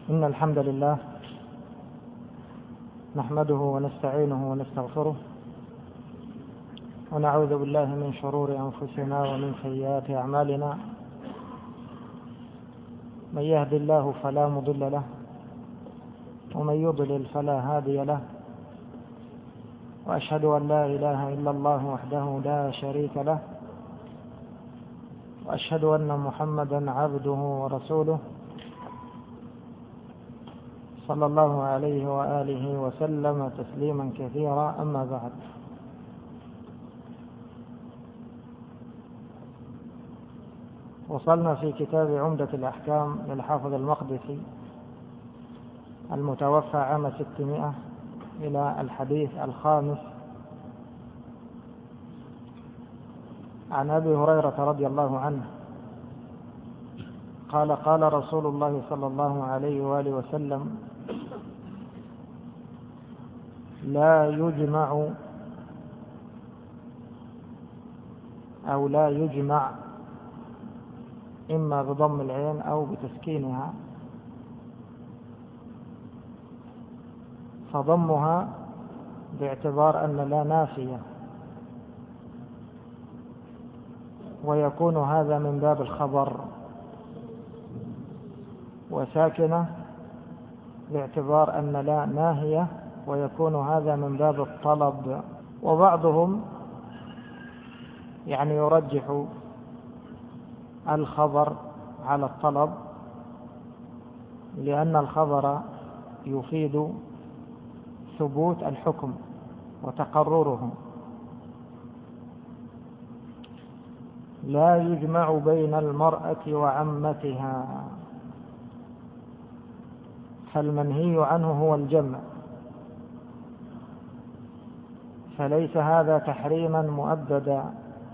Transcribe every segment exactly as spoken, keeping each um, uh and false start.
إن الحمد لله نحمده ونستعينه ونستغفره ونعوذ بالله من شرور أنفسنا ومن سيئات أعمالنا. من يهد الله فلا مضل له ومن يضلل فلا هادي له، وأشهد أن لا إله إلا الله وحده لا شريك له، وأشهد أن محمدا عبده ورسوله صلى الله عليه وآله وسلم تسليما كثيرا. أما بعد، وصلنا في كتاب عمدة الأحكام للحافظ المقدسي المتوفى عام ستمائة إلى الحديث الخامس عن أبي هريرة رضي الله عنه قال: قال رسول الله صلى الله عليه وآله وسلم: لا يجمع أو لا يجمع، إما بضم العين أو بتسكينها، فضمها باعتبار أن لا نافية، ويكون هذا من باب الخبر، وساكنة باعتبار أن لا ناهية، ويكون هذا من باب الطلب. وبعضهم يعني يرجح الخبر على الطلب، لأن الخبر يفيد ثبوت الحكم وتقرره. لا يجمع بين المرأة وعمتها، فالمنهي عنه هو الجمع، فليس هذا تحريما مؤبدا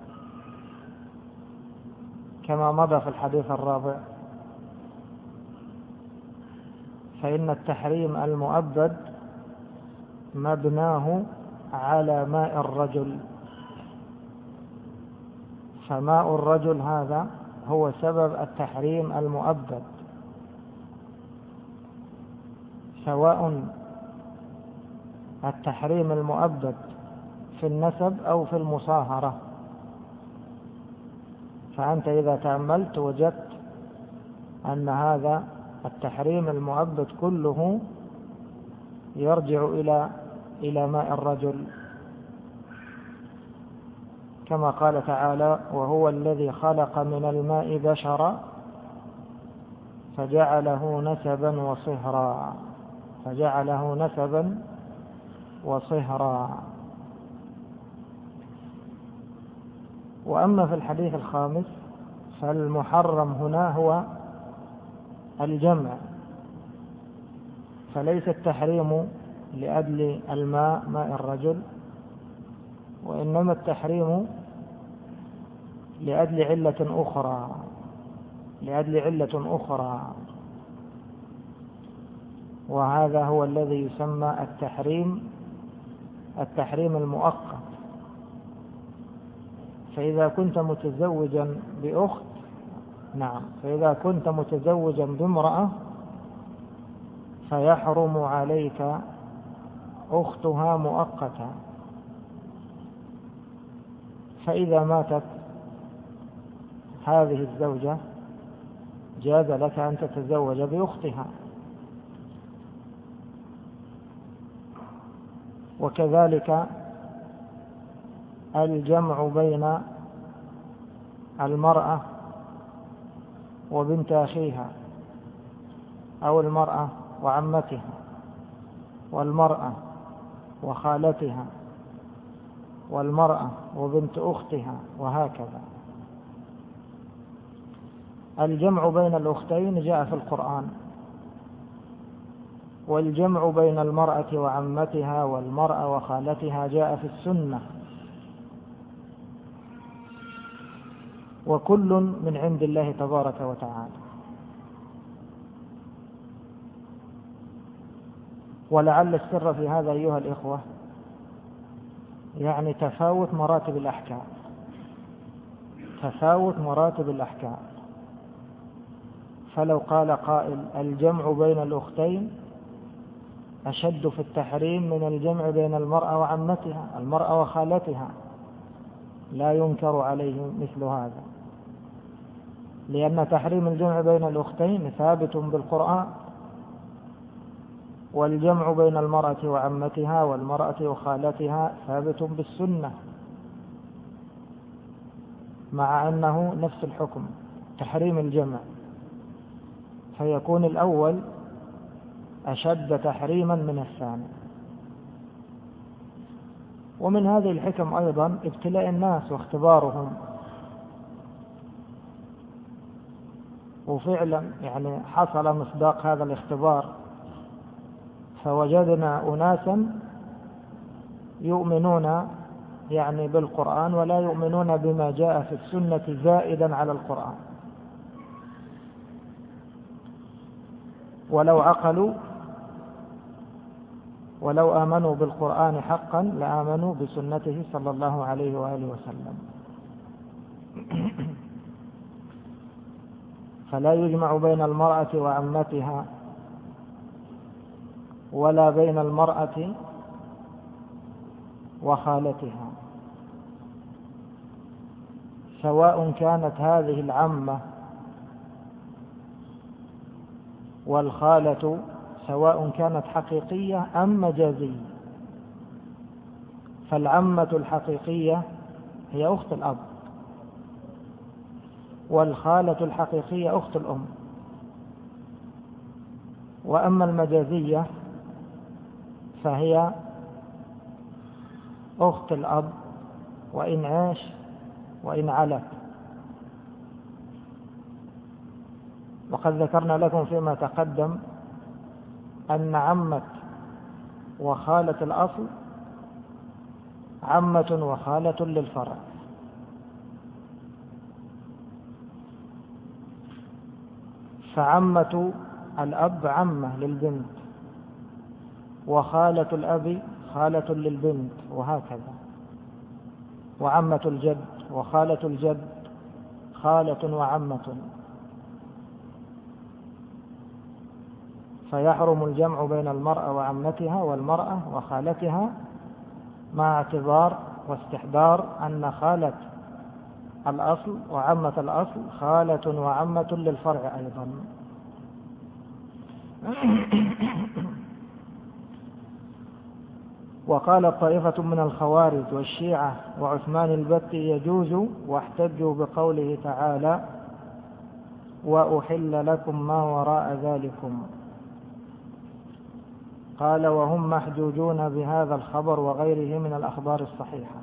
كما مضى في الحديث الرابع، فإن التحريم المؤبد مبناه على ماء الرجل، فماء الرجل هذا هو سبب التحريم المؤبد، سواء التحريم المؤبد في النسب أو في المصاهرة. فأنت إذا تأملت وجدت أن هذا التحريم المؤبد كله يرجع إلى إلى ماء الرجل، كما قال تعالى: وهو الذي خلق من الماء بشرا فجعله نسبا وصهرا فجعله نسبا وصهرا. وأما في الحديث الخامس فالمحرم هنا هو الجمع، فليس التحريم لأجل الماء ماء الرجل، وإنما التحريم لأجل علة أخرى لأجل علة أخرى وهذا هو الذي يسمى التحريم التحريم المؤقت. فإذا كنت متزوجا بأخت نعم فإذا كنت متزوجا بامرأة فيحرم عليك أختها مؤقتا، فإذا ماتت هذه الزوجة جاز لك أن تتزوج بأختها. وكذلك الجمع بين المرأة وبنت أخيها، أو المرأة وعمتها، والمرأة وخالتها، والمرأة وبنت أختها، وهكذا. الجمع بين الأختين جاء في القرآن، والجمع بين المرأة وعمتها والمرأة وخالتها جاء في السنة، وكل من عند الله تبارك وتعالى. ولعل السر في هذا أيها الإخوة يعني تفاوت مراتب الأحكام تفاوت مراتب الأحكام فلو قال قائل الجمع بين الأختين أشد في التحريم من الجمع بين المرأة وعمتها المرأة وخالتها، لا ينكر عليه مثل هذا، لأن تحريم الجمع بين الأختين ثابت بالقرآن، والجمع بين المرأة وعمتها والمرأة وخالتها ثابت بالسنة، مع أنه نفس الحكم تحريم الجمع، فيكون الأول أشد تحريما من الثاني. ومن هذه الحكم أيضا ابتلاء الناس واختبارهم، وفعلا يعني حصل مصداق هذا الاختبار، فوجدنا أناسا يؤمنون يعني بالقرآن ولا يؤمنون بما جاء في السنة زائدا على القرآن، ولو عقلوا ولو آمنوا بالقرآن حقا لآمنوا بسنته صلى الله عليه وآله وسلم. فلا يجمع بين المرأة وعمتها ولا بين المرأة وخالتها، سواء كانت هذه العمة والخالة سواء كانت حقيقية أم مجازية. فالعمة الحقيقية هي أخت الأب، والخالة الحقيقية أخت الأم. وأما المجازية فهي أخت الأب وإن عاش وإن علت. وقد ذكرنا لكم فيما تقدم أن عمة وخالة الأصل عمة وخالة للفرع، فعمة الأب عمة للبنت، وخالة الأب خالة للبنت، وهكذا. وعمة الجد وخالة الجد خالة وعمة. فيحرم الجمع بين المرأة وعمتها والمرأة وخالتها، مع اعتبار واستحضار أن خالة الأصل وعمة الأصل خالة وعمة للفرع أيضا. وقال طائفة من الخوارج والشيعة وعثمان البتي يجوز، واحتجوا بقوله تعالى وأحل لكم ما وراء ذلكم. قال وهم محجوجون بهذا الخبر وغيره من الأخبار الصحيحة.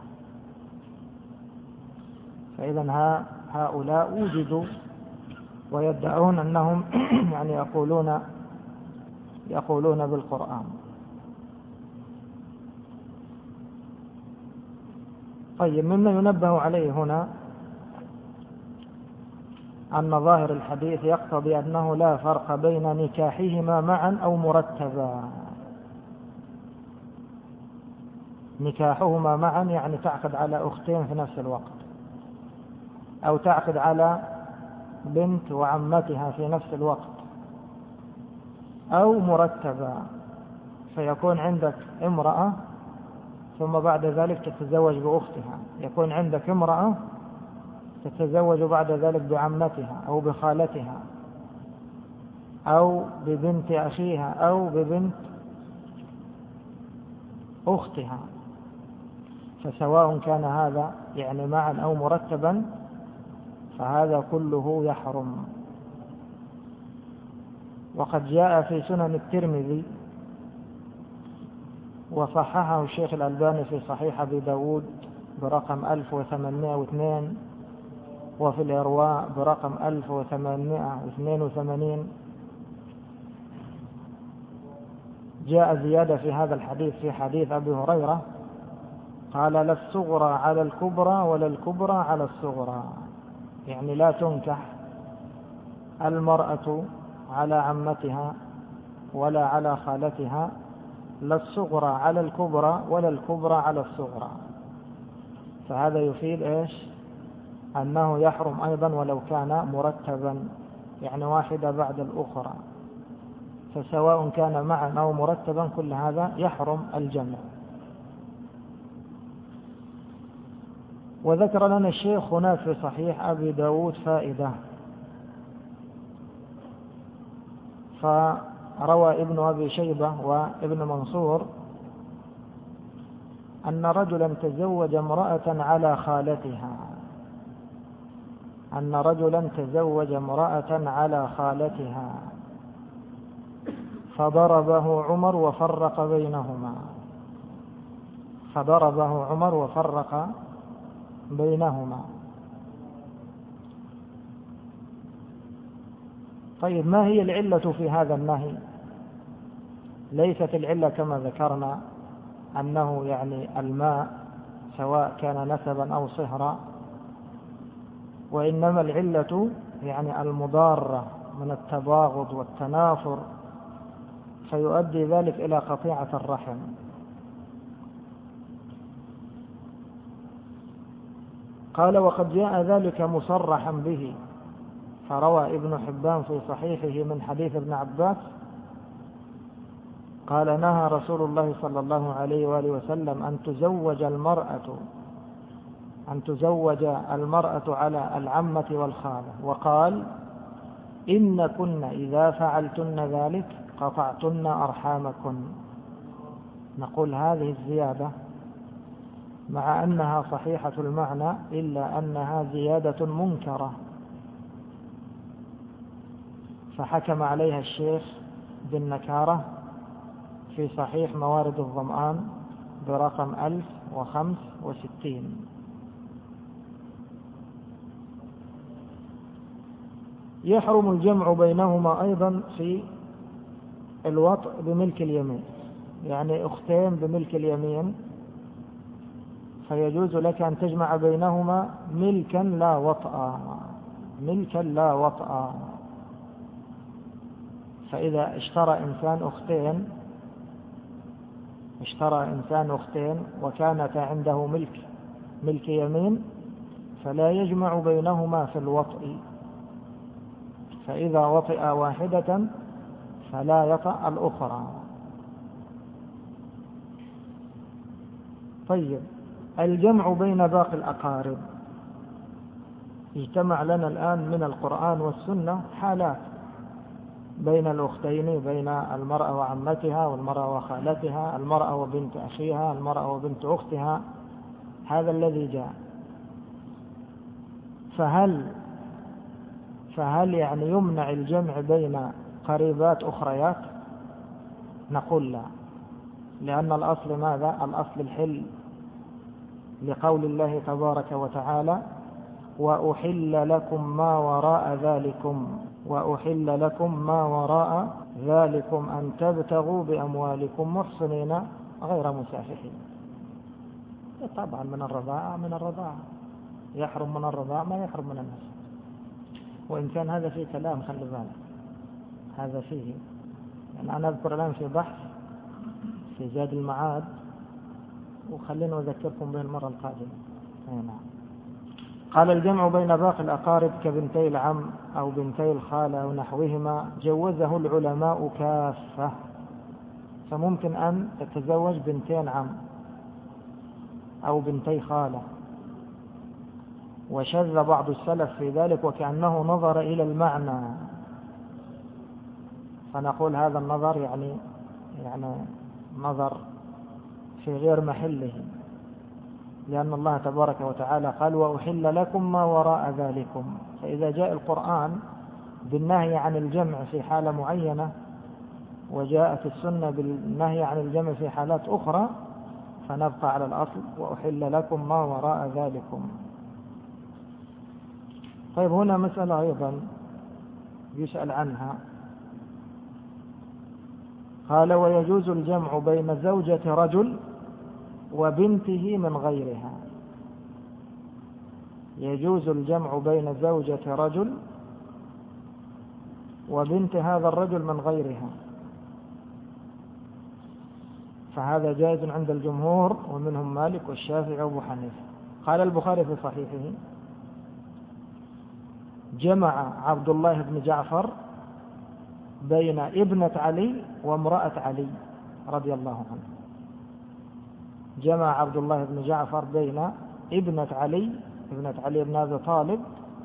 فإذا هؤلاء وجدوا ويدعون أنهم يعني يقولون يقولون بالقرآن. طيب، مما ينبه عليه هنا أن ظاهر الحديث يقتضي أنه لا فرق بين نكاحهما معا أو مرتبا. نكاحهما معا يعني تعقد على أختين في نفس الوقت، أو تعقد على بنت وعمتها في نفس الوقت، أو مرتبا، فيكون عندك امرأة ثم بعد ذلك تتزوج بأختها، يكون عندك امرأة تتزوج بعد ذلك بعمتها أو بخالتها أو ببنت أخيها أو ببنت أختها. فسواء كان هذا يعني معا أو مرتبا فهذا كله يحرم. وقد جاء في سنن الترمذي وصححه الشيخ الألباني في صحيح أبي داود برقم ألف وثمانمائة واثنين، وفي الإرواء برقم ألف وثمانمائة واثنين وثمانين، جاء زيادة في هذا الحديث في حديث أبي هريرة قال لا الصغرى على الكبرى ولا الكبرى على الصغرى، يعني لا تنكح المرأة على عمتها ولا على خالتها، لا الصغرى على الكبرى ولا الكبرى على الصغرى. فهذا يفيد إيش؟ أنه يحرم أيضا ولو كان مرتبا، يعني واحدة بعد الأخرى، فسواء كان معا أو مرتبا كل هذا يحرم الجمع. وذكر لنا الشيخ هنا في صحيح أبي داود فائدة، فروى ابن أبي شيبة وابن منصور أن رجلا تزوج امرأة على خالتها أن رجلا تزوج امرأة على خالتها فضربه عمر وفرق بينهما فضربه عمر وفرق بينهما. طيب، ما هي العلة في هذا النهي؟ ليست العلة كما ذكرنا أنه يعني الماء سواء كان نسبا أو صهرا، وإنما العلة يعني المضارة من التباغض والتنافر، فيؤدي ذلك إلى قطيعة الرحم. قال: وقد جاء ذلك مصرحا به، فروى ابن حبان في صحيحه من حديث ابن عباس قال: نهى رسول الله صلى الله عليه وآله وسلم أن تزوج المرأة أن تزوج المرأة على العمة والخالة، وقال: إن كن إذا فعلتن ذلك قطعتن أرحامكن. نقول هذه الزيادة مع أنها صحيحة المعنى إلا أنها زيادة منكرة، فحكم عليها الشيخ بالنكارة في صحيح موارد الظمآن برقم ألف وخمس وستين. يحرم الجمع بينهما أيضا في الوطء بملك اليمين، يعني أختين بملك اليمين، فيجوز لك أن تجمع بينهما ملكا لا وطأ ملكا لا وطأ. فإذا اشترى إنسان أختين اشترى إنسان أختين وكانت عنده ملك ملك يمين، فلا يجمع بينهما في الوطء، فإذا وطئ واحدة فلا يطأ الأخرى. طيب، الجمع بين باقي الأقارب، اجتمع لنا الآن من القرآن والسنة حالات بين الأختين، بين المرأة وعمتها والمرأة وخالتها، المرأة وبنت أخيها، المرأة وبنت أختها، هذا الذي جاء. فهل فهل يعني يمنع الجمع بين قريبات أخريات؟ نقول لا، لأن الأصل ماذا؟ الأصل الحل، لقول الله تبارك وتعالى: وأحل لكم ما وراء ذلكم وأحل لكم ما وراء ذلكم أن تبتغوا بأموالكم محصنين غير مسافحين. طبعا من الرضاعة من الرضاعة يحرم من الرضاعة ما يحرم من النسب، وإن كان هذا فيه كلام، خلي بالك هذا فيه، يعني أنا أذكر الآن في بحث في زاد المعاد، وخلينا أذكركم به المرة القادمة. نعم. قال: الجمع بين باقي الأقارب كبنتي العم أو بنتي الخالة أو نحوهما جوزه العلماء كافة، فممكن أن تتزوج بنتين عم أو بنتي خالة، وشذ بعض السلف في ذلك وكأنه نظر إلى المعنى، فنقول هذا النظر يعني يعني نظر في غير محله، لأن الله تبارك وتعالى قال: وأحل لكم ما وراء ذلكم. فإذا جاء القرآن بالنهي عن الجمع في حالة معينة، وجاءت السنة بالنهي عن الجمع في حالات أخرى، فنبقى على الأصل: وأحل لكم ما وراء ذلكم. طيب، هنا مسألة أيضا يسأل عنها. قال: ويجوز الجمع بين زوجة رجل وبنته من غيرها. يجوز الجمع بين زوجة رجل وبنت هذا الرجل من غيرها، فهذا جائز عند الجمهور ومنهم مالك والشافعي وابو حنيفة. قال البخاري في صحيحه: جمع عبد الله بن جعفر بين ابنة علي وامرأة علي رضي الله عنه. جمع عبد الله بن جعفر بين ابنة علي ابنة علي بن أبي طالب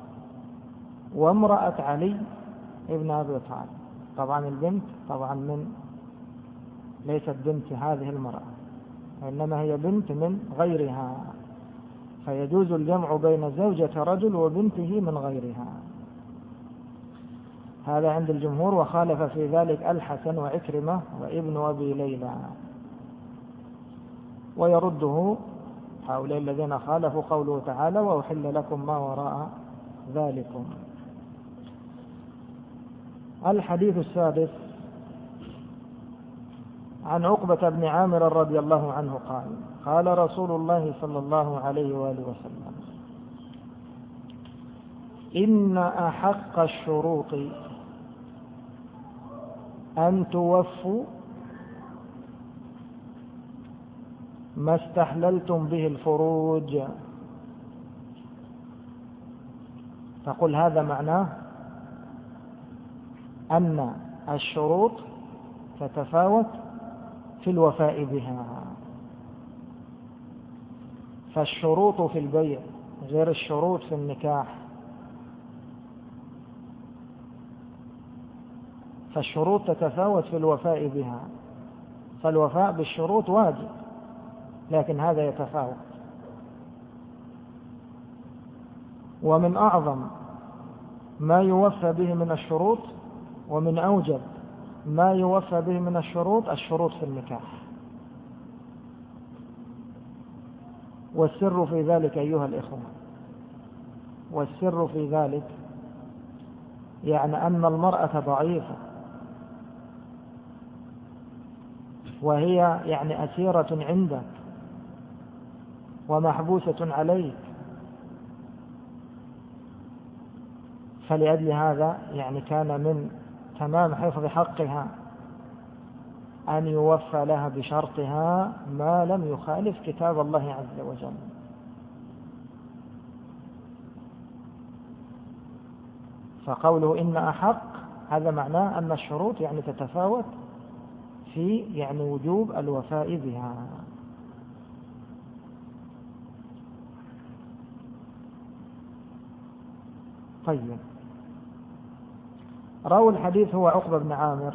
وامرأة علي ابن أبي طالب. طبعا البنت طبعا من ليست بنت هذه المرأة، إنما هي بنت من غيرها، فيجوز الجمع بين زوجة رجل وبنته من غيرها. هذا عند الجمهور، وخالف في ذلك الحسن وعكرمة وابن أبي ليلى، ويرده هؤلاء الذين خالفوا قوله تعالى وأحل لكم ما وراء ذلكم. الحديث السادس عن عقبة بن عامر رضي الله عنه قال قال رسول الله صلى الله عليه وآله وسلم إن أحق الشروط أن توفوا ما استحللتم به الفروج. تقول هذا معناه أن الشروط تتفاوت في الوفاء بها، فالشروط في البيع غير الشروط في النكاح، فالشروط تتفاوت في الوفاء بها، فالوفاء بالشروط واجب، لكن هذا يتفاوت. ومن أعظم ما يوفى به من الشروط ومن أوجب ما يوفى به من الشروط الشروط في النكاح. والسر في ذلك أيها الإخوة، والسر في ذلك يعني أن المرأة ضعيفة وهي يعني أسيرة عندك ومحبوسة عليك، فلأجل هذا يعني كان من تمام حفظ حقها أن يوفى لها بشرطها ما لم يخالف كتاب الله عز وجل. فقوله إن أحق هذا معناه أن الشروط يعني تتفاوت في يعني وجوب الوفاء بها. طيب، راوي الحديث هو عقبة بن عامر،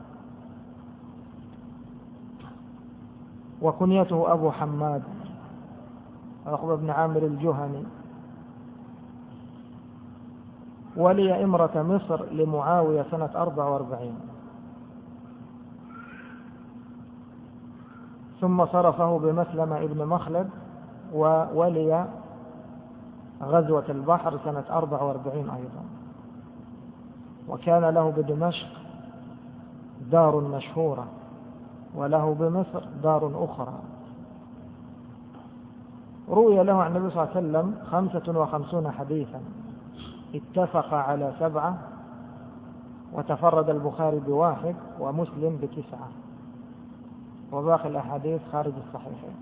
وكنيته أبو حماد، عقبة بن عامر الجهني، ولي إمرة مصر لمعاوية سنة أربع وأربعين، ثم صرفه بمسلمة ابن مخلد، وولي غزوة البحر سنة أربع وأربعين أيضا. وكان له بدمشق دار مشهورة، وله بمصر دار أخرى. روي له عن النبي صلى الله عليه وسلم خمسة وخمسون حديثا، اتفق على سبعة، وتفرد البخاري بواحد ومسلم بتسعة، وباقي الأحاديث خارج الصحيحين.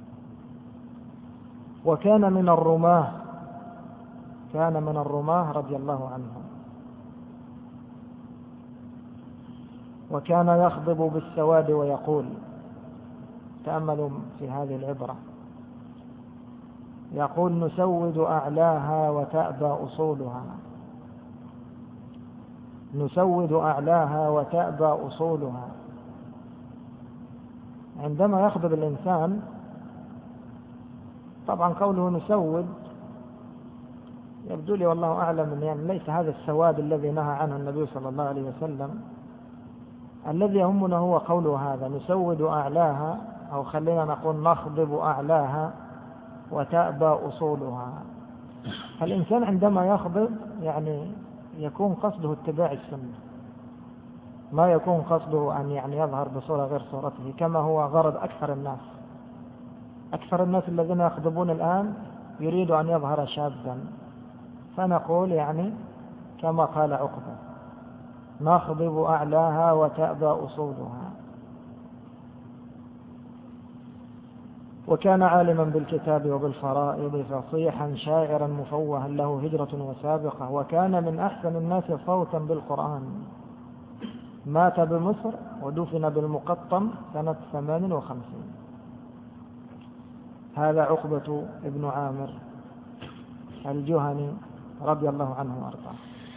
وكان من الرماة كان من الرماة رضي الله عنهم، وكان يخضب بالسواد ويقول، تأملوا في هذه العبرة، يقول نسود أعلاها وتأبى أصولها، نسود أعلاها وتأبى أصولها. عندما يخضب الإنسان، طبعا قوله نسود يبدو لي والله أعلم يعني ليس هذا السواد الذي نهى عنه النبي صلى الله عليه وسلم. الذي يهمنا هو قوله هذا نسود أعلاها، أو خلينا نقول نخضب أعلاها وتأبى أصولها. فالإنسان عندما يخضب يعني يكون قصده اتباع السنة، ما يكون قصده أن يعني يظهر بصورة غير صورته، كما هو غرض أكثر الناس. أكثر الناس الذين يخضبون الآن يريد أن يظهر شابا، فنقول يعني كما قال عقبة نخضب أعلاها وتأبى أصولها. وكان عالما بالكتاب وبالفرائض فصيحا شاعرا مفوها له هجرة وسابقة، وكان من أحسن الناس صوتا بالقرآن. مات بمصر ودفن بالمقطم سنة ثمان وخمسين. هذا عقبة ابن عامر الجهني رضي الله عنه وارضاه.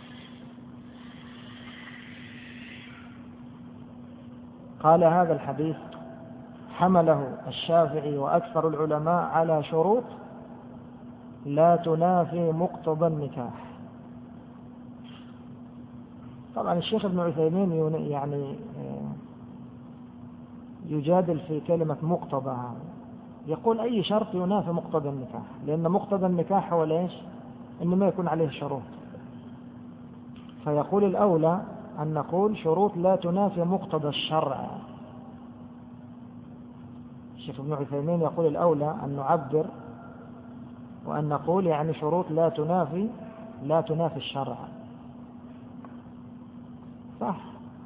قال هذا الحديث حمله الشافعي وأكثر العلماء على شروط لا تنافي مقتضى النكاح. طبعا الشيخ ابن عثيمين يعني يجادل في كلمة مقتضى، يقول أي شرط ينافي مقتضى النكاح، لأن مقتضى النكاح هو ليش؟ إنه ما يكون عليه شروط. فيقول الأولى أن نقول شروط لا تنافي مقتضى الشرع. الشيخ ابن عثيمين يقول الأولى أن نعبر وأن نقول يعني شروط لا تنافي لا تنافي الشرع. صح.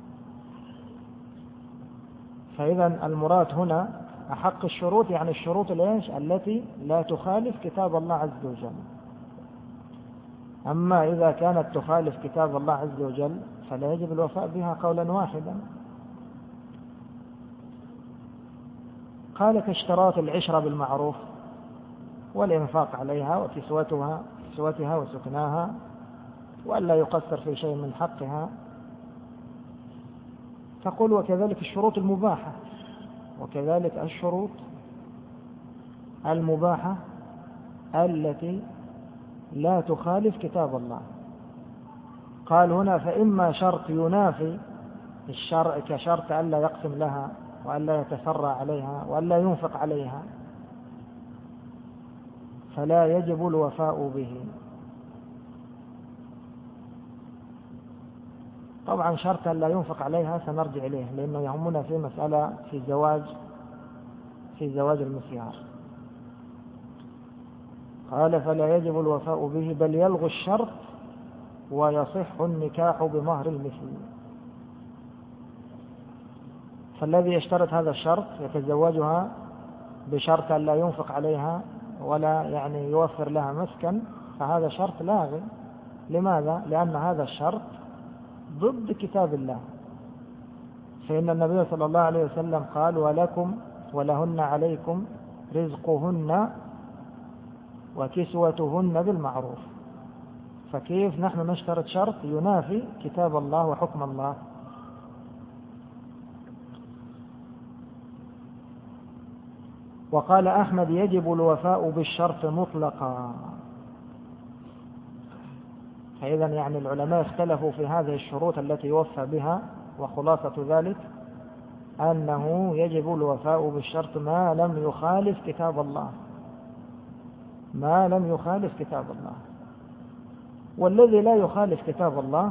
فإذا المراد هنا أحق الشروط يعني الشروط الإيش التي لا تخالف كتاب الله عز وجل. أما إذا كانت تخالف كتاب الله عز وجل فلا يجب الوفاء بها قولا واحدا. قال كاشتراط العشرة بالمعروف والإنفاق عليها وكسوتها كسوتها وسكناها وألا يقصر في شيء من حقها. تقول وكذلك الشروط المباحة وكذلك الشروط المباحة التي لا تخالف كتاب الله. قال هنا فإما شرط ينافي الشرع كشرط ألا يقسم لها وألا يتسرع عليها وألا ينفق عليها فلا يجب الوفاء به. طبعا شرط ألا ينفق عليها سنرجع إليه لأنه يهمنا في مسألة في زواج في زواج المسيار. قال فلا يجب الوفاء به بل يلغي الشرط ويصح النكاح بمهر المثل. فالذي يشترط هذا الشرط يتزوجها بشرط أن لا ينفق عليها ولا يعني يوفر لها مسكن فهذا شرط لاغي. لماذا؟ لأن هذا الشرط ضد كتاب الله. فإن النبي صلى الله عليه وسلم قال ولكم ولهن عليكم رزقهن وكسوتهن بالمعروف. فكيف نحن نشترط شرط ينافي كتاب الله وحكم الله؟ وقال أحمد يجب الوفاء بالشرط مطلقا. فإذا يعني العلماء اختلفوا في هذه الشروط التي يوفى بها وخلاصة ذلك أنه يجب الوفاء بالشرط ما لم يخالف كتاب الله ما لم يخالف كتاب الله. والذي لا يخالف كتاب الله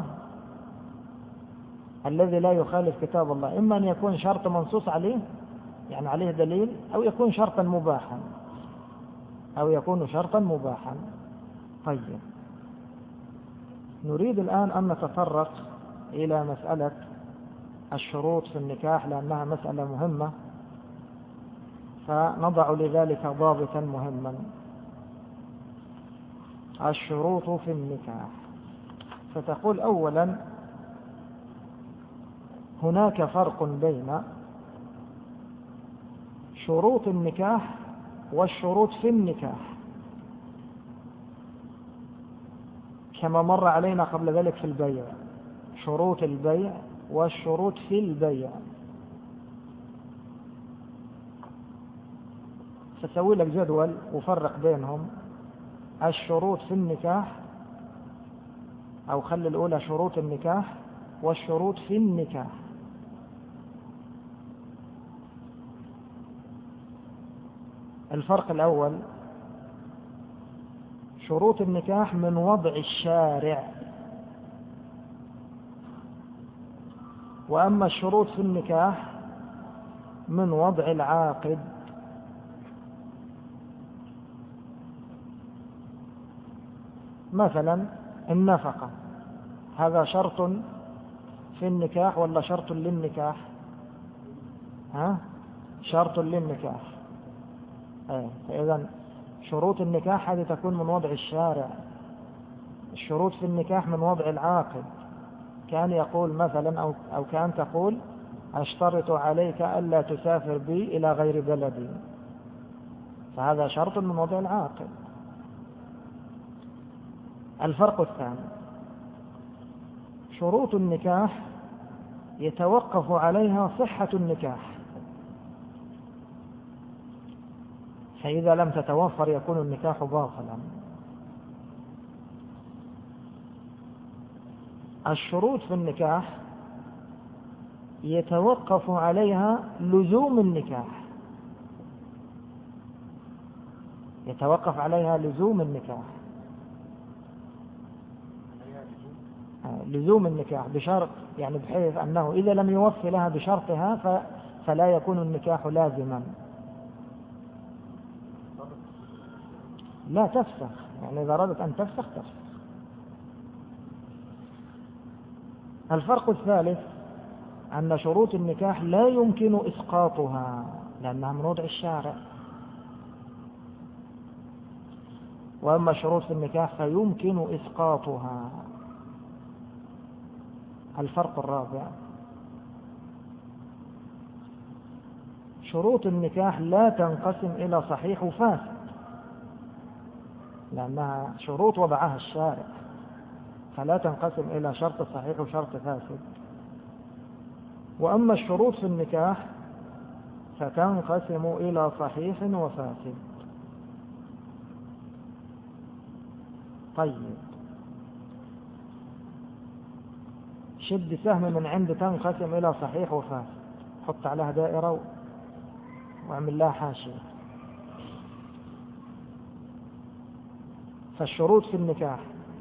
الذي لا يخالف كتاب الله إما أن يكون شرط منصوص عليه يعني عليه دليل أو يكون شرطا مباحا أو يكون شرطا مباحا. طيب نريد الآن أن نتطرق إلى مسألة الشروط في النكاح لأنها مسألة مهمة فنضع لذلك ضابطا مهما. الشروط في النكاح. فتقول أولا هناك فرق بين شروط النكاح والشروط في النكاح كما مر علينا قبل ذلك في البيع. شروط البيع والشروط في البيع. فسوي لك جدول وفرق بينهم. الشروط في النكاح أو خلي الأولى شروط النكاح والشروط في النكاح. الفرق الأول شروط النكاح من وضع الشارع وأما الشروط في النكاح من وضع العاقد. مثلا النفقة هذا شرط في النكاح ولا شرط للنكاح؟ ها؟ شرط للنكاح. فإذا شروط النكاح هذه تكون من وضع الشارع. الشروط في النكاح من وضع العاقد، كان يقول مثلا أو, أو كان تقول أشترط عليك ألا تسافر بي إلى غير بلدي، فهذا شرط من وضع العاقد. الفرق الثاني، شروط النكاح يتوقف عليها صحة النكاح، فإذا لم تتوفر يكون النكاح باطلا. الشروط في النكاح يتوقف عليها لزوم النكاح، يتوقف عليها لزوم النكاح، لزوم النكاح بشرط، يعني بحيث أنه إذا لم يوفي لها بشرطها فلا يكون النكاح لازما. لا تفسخ، يعني إذا أردت أن تفسخ تفسخ. الفرق الثالث أن شروط النكاح لا يمكن إسقاطها لأنها من وضع الشارع، وأما الشروط في النكاح فيمكن إسقاطها. الفرق الرابع، شروط النكاح لا تنقسم إلى صحيح وفاسد، لأنها شروط وضعها الشارع، فلا تنقسم إلى شرط صحيح وشرط فاسد. وأما الشروط في النكاح فتنقسم إلى صحيح وفاسد. طيب، شد سهم من عند تنقسم إلى صحيح وفاسد، حط عليها دائرة واعمل لها حاشية. فالشروط في النكاح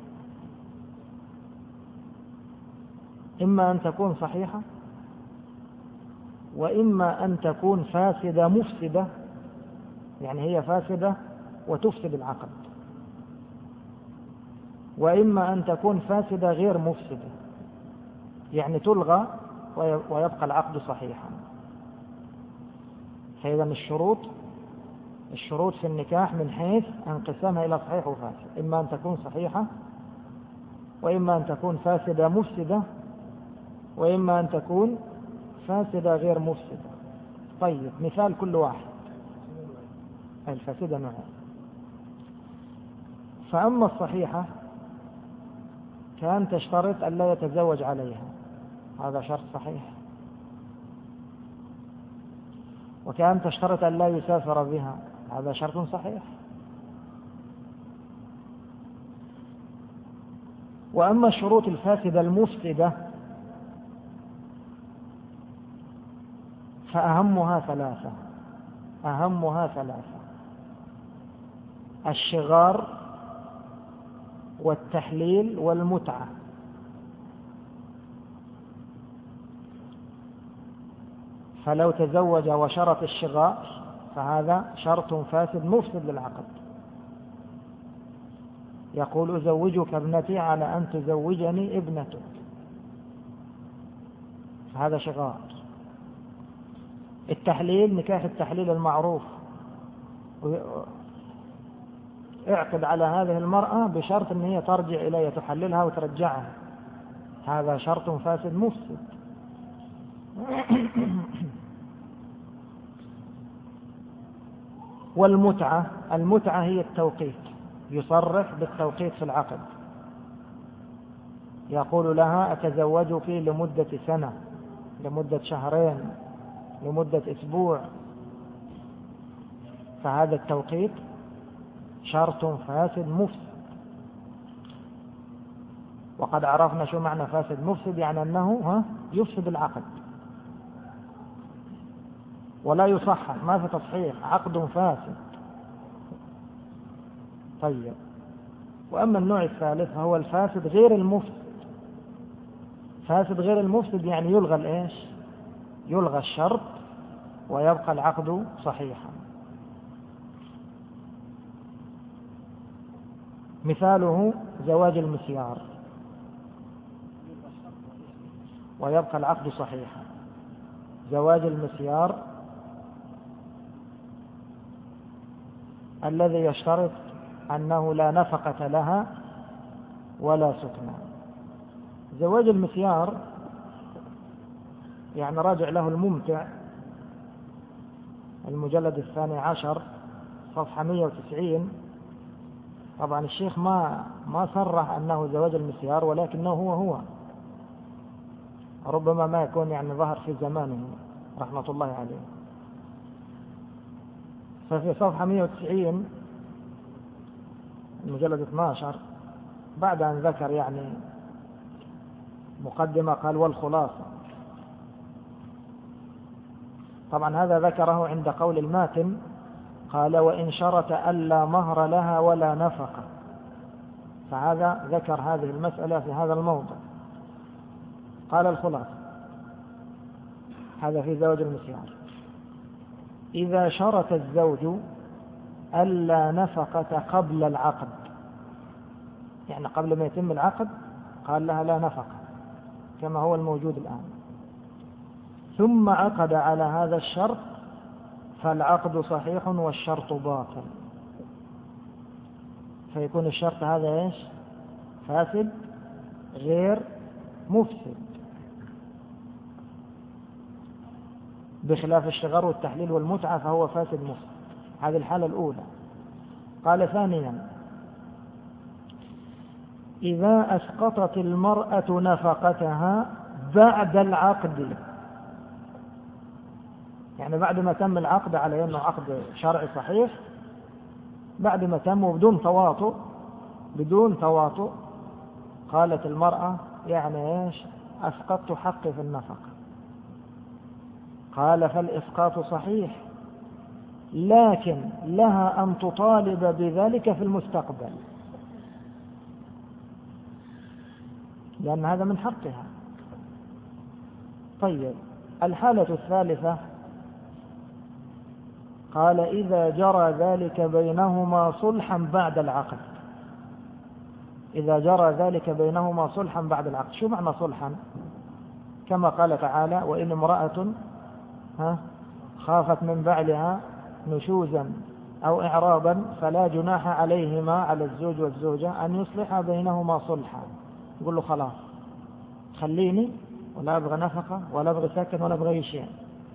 إما أن تكون صحيحة، وإما أن تكون فاسدة مفسدة، يعني هي فاسدة وتفسد العقد، وإما أن تكون فاسدة غير مفسدة، يعني تلغى ويبقى العقد صحيحا. فإذا الشروط الشروط في النكاح من حيث انقسامها إلى صحيح وفاسد، إما أن تكون صحيحة، وإما أن تكون فاسدة مفسدة، وإما أن تكون فاسدة غير مفسدة. طيب، مثال كل واحد. الفاسدة نوعين. فأما الصحيحة كان تشترط أن لا يتزوج عليها، هذا شرط صحيح. وكان تشترط أن لا يسافر بها، هذا شرط صحيح. وأما الشروط الفاسدة المفسدة فأهمها ثلاثة أهمها ثلاثة الشغار والتحليل والمتعة. فلو تزوج وشرط الشغار فهذا شرط فاسد مفسد للعقد. يقول أزوجك ابنتي على أن تزوجني ابنتك، فهذا شغار. التحليل، نكاح التحليل المعروف، اعقد على هذه المرأة بشرط أن هي ترجع إليه، تحللها وترجعها، هذا شرط فاسد مفسد. والمتعة، المتعة هي التوقيت، يصرح بالتوقيت في العقد، يقول لها أتزوجك لمدة سنة، لمدة شهرين، لمدة أسبوع، فهذا التوقيت شرط فاسد مفسد. وقد عرفنا شو معنى فاسد مفسد، يعني أنه ها يفسد العقد ولا يصحح، ما في تصحيح، عقد فاسد. طيب، وأما النوع الثالث فهو الفاسد غير المفسد. فاسد غير المفسد يعني يلغى الإيش؟ يلغى الشرط ويبقى العقد صحيحا. مثاله زواج المسيار، ويبقى العقد صحيحا. زواج المسيار الذي يشترط أنه لا نفقة لها ولا سكنى. زواج المسيار يعني راجع له الممتع المجلد الثاني عشر صفحة مئة وتسعين. طبعا الشيخ ما ما صرح أنه زواج المسيار، ولكنه هو هو ربما ما يكون يعني ظهر في زمانه رحمة الله عليه. ففي صفحة مئة وتسعين المجلد اثني عشر بعد أن ذكر يعني مقدمة قال والخلاصة. طبعا هذا ذكره عند قول الماتن، قال وإن شرط ألا مهر لها ولا نفقة، فهذا ذكر هذه المسألة في هذا الموضع. قال الخلاصة هذا في زواج المسيار: إذا شرط الزوج ألا نفقة قبل العقد، يعني قبل ما يتم العقد قال لها لا نفقة كما هو الموجود الآن، ثم عقد على هذا الشرط، فالعقد صحيح والشرط باطل. فيكون الشرط هذا ايش؟ فاسد غير مفسد، بخلاف الشغار والتحليل والمتعة فهو فاسد مفسد. هذه الحالة الأولى. قال ثانيا: إذا أسقطت المرأة نفقتها بعد العقد، يعني بعد ما تم العقد على أنه عقد شرعي صحيح، بعد ما تم وبدون تواطؤ بدون تواطؤ قالت المرأة يعني إيش؟ أسقطت حقي في النفقة. قال فالإسقاط صحيح، لكن لها أن تطالب بذلك في المستقبل، لأن هذا من حقها. طيب الحالة الثالثة قال إذا جرى ذلك بينهما صلحا بعد العقد. إذا جرى ذلك بينهما صلحا بعد العقد. شو معنى صلحا؟ كما قال تعالى: وإن امرأة ها خافت من بعلها نشوزا أو إعراضا فلا جناح عليهما على الزوج والزوجة أن يصلحا بينهما صلحا. يقول له خلاص خليني ولا أبغى نفقة ولا أبغى سكن ولا أبغى شيء.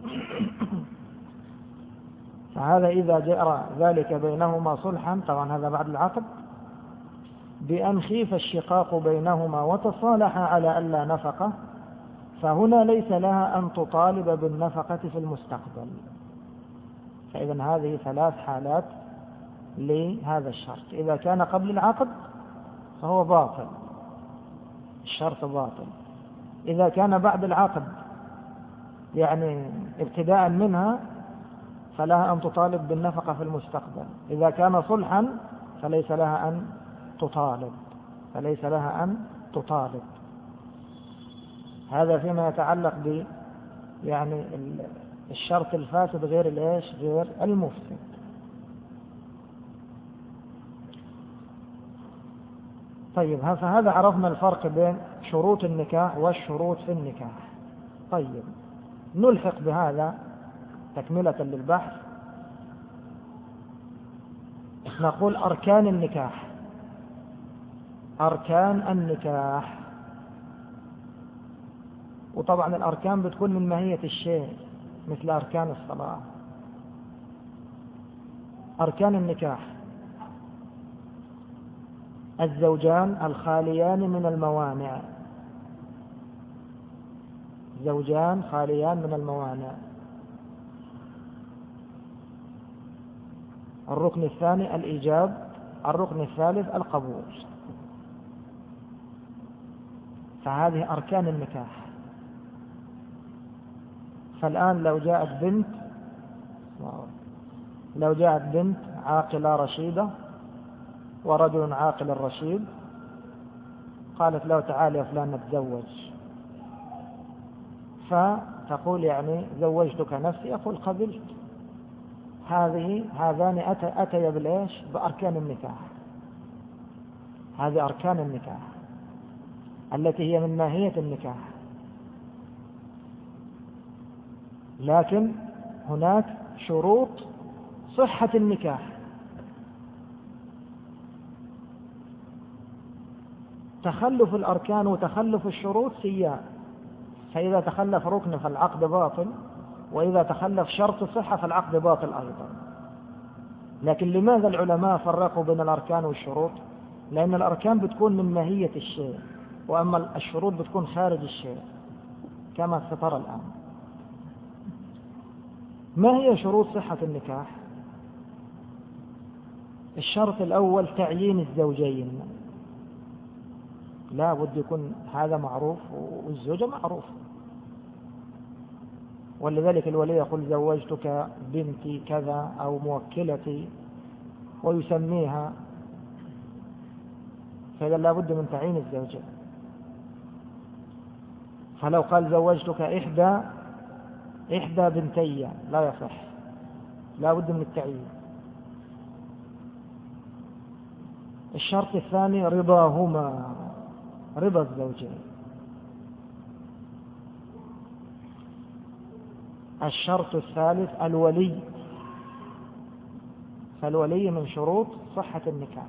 فهذا إذا جرى ذلك بينهما صلحا، طبعا هذا بعد العقد، بأن خيف الشقاق بينهما وتصالحا على ألا نفقة، فهنا ليس لها أن تطالب بالنفقة في المستقبل. فإذا هذه ثلاث حالات لهذا الشرط. إذا كان قبل العقد فهو باطل، الشرط باطل. إذا كان بعد العقد يعني ابتداء منها فلها أن تطالب بالنفقة في المستقبل. إذا كان صلحا فليس لها أن تطالب فليس لها أن تطالب. هذا فيما يتعلق ب يعني الشرط الفاسد غير الايش؟ غير المفسد. طيب فهذا عرفنا الفرق بين شروط النكاح والشروط في النكاح. طيب نلحق بهذا تكملة للبحث نقول أركان النكاح. أركان النكاح، وطبعا الأركان بتكون من ماهية الشيء مثل أركان الصلاة. أركان النكاح: الزوجان الخاليان من الموانع. زوجان خاليان من الموانع. الركن الثاني الإيجاب. الركن الثالث القبول. فهذه أركان النكاح. فالآن لو جاءت بنت لو جاءت بنت عاقلة رشيدة ورجل عاقل رشيد قالت له تعال يا فلان نتزوج، فتقول يعني زوجتك نفسي، يقول قبلت. هذه هذان أتى أتي بالإيش؟ بأركان النكاح. هذه أركان النكاح التي هي من ماهية النكاح. لكن هناك شروط صحة النكاح. تخلف الأركان وتخلف الشروط سيان، فإذا تخلف ركن فالعقد باطل، وإذا تخلف شرط صحة فالعقد باطل أيضا. لكن لماذا العلماء فرقوا بين الأركان والشروط؟ لأن الأركان بتكون من ماهية الشيء، وأما الشروط بتكون خارج الشيء كما سترى الآن. ما هي شروط صحة النكاح؟ الشرط الأول تعيين الزوجين، لا بد يكون هذا معروف والزوجة معروف، ولذلك الولي يقول زوجتك بنتي كذا أو موكلتي ويسميها، فإذا لا بد من تعيين الزوجين. فلو قال زوجتك إحدى إحدى بنتي لا يصح، لا بد من التعيين. الشرط الثاني رضاهما، رضا الزوجين. الشرط الثالث الولي، فالولي من شروط صحة النكاح.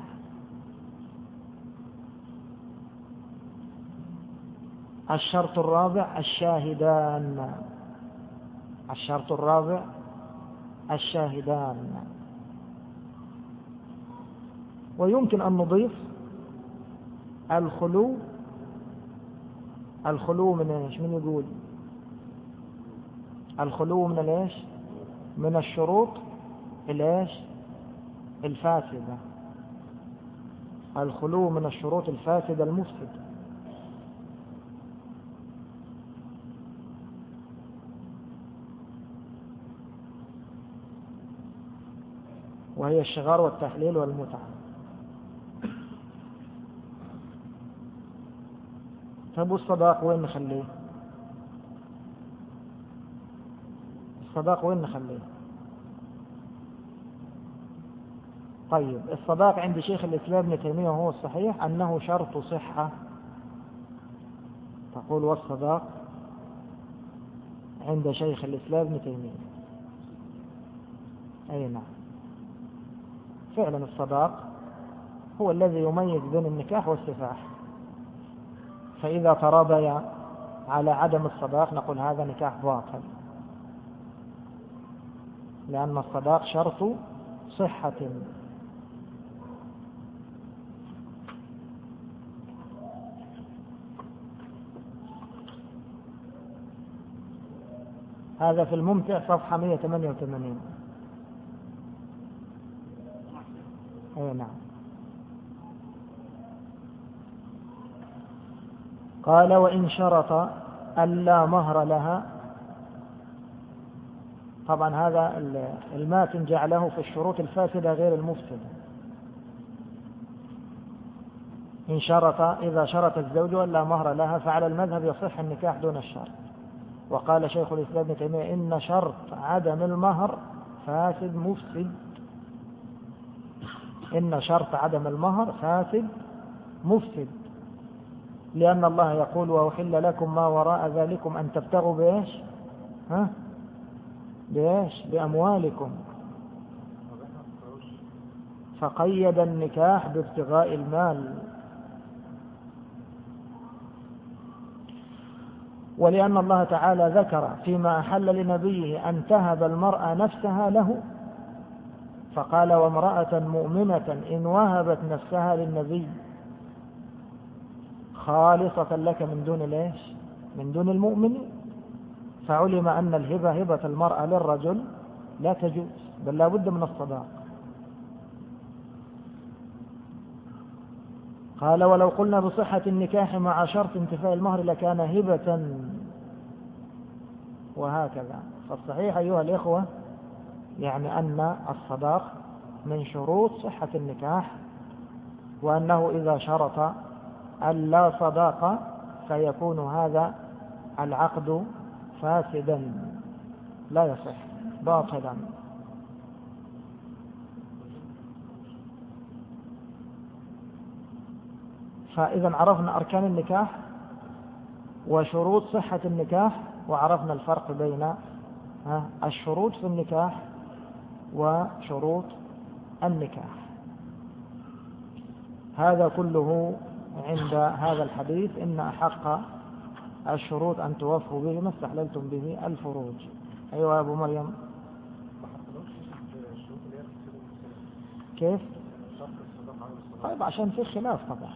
الشرط الرابع الشاهدان، الشرط الرابع الشاهدان. ويمكن أن نضيف الخلو، الخلو من ايش؟ من يقول الخلو من الايش؟ من الشروط الايش؟ الفاسدة. الخلو من الشروط الفاسدة المفسدة. وهي الشغار والتحليل والمتعة. طب والصداق وين نخليه؟ الصداق وين نخليه؟ طيب الصداق عند شيخ الإسلام ابن تيمية وهو الصحيح أنه شرط صحة. تقول والصداق عند شيخ الإسلام ابن تيمية، أي نعم، فعلا الصداق هو الذي يميز بين النكاح والسفاح. فإذا تراضيا على عدم الصداق نقول هذا نكاح باطل، لأن الصداق شرط صحة. هذا في الممتع صفحة مئة وثمانية وثمانين. أي نعم. قال وإن شرط ألا مهر لها، طبعا هذا الماتن جعله في الشروط الفاسدة غير المفسدة. إن شرط، إذا شرط الزوج ألا مهر لها فعلى المذهب يصح النكاح دون الشرط. وقال شيخ الإسلام ابن تيمية إن شرط عدم المهر فاسد مفسد. إن شرط عدم المهر فاسد مفسد، لأن الله يقول وأحل لكم ما وراء ذلكم أن تبتغوا بإيش؟ ها؟ بإيش؟ بأموالكم. فقيد النكاح بابتغاء المال. ولأن الله تعالى ذكر فيما أحل لنبيه أن تهب المرأة نفسها له، فقال وامرأة مؤمنة إن وهبت نفسها للنبي خالصة لك من دون ليش؟ من دون المؤمن. فعلم أن الهبة هبة المرأة للرجل لا تجوز، بل لا بد من الصداق. قال ولو قلنا بصحة النكاح مع شرط انتفاء المهر لكان هبة، وهكذا. فالصحيح أيها الإخوة يعني أن الصداق من شروط صحة النكاح، وأنه إذا شرط ألا صداق فيكون هذا العقد فاسدا لا يصح باطلا. فإذا عرفنا أركان النكاح وشروط صحة النكاح، وعرفنا الفرق بين الشروط في النكاح وشروط النكاح. هذا كله عند هذا الحديث إن أحق الشروط أن توفوا به ما استحللتم به الفروج. أيها أبو مريم. كيف؟ طيب عشان في خلاف طبعا.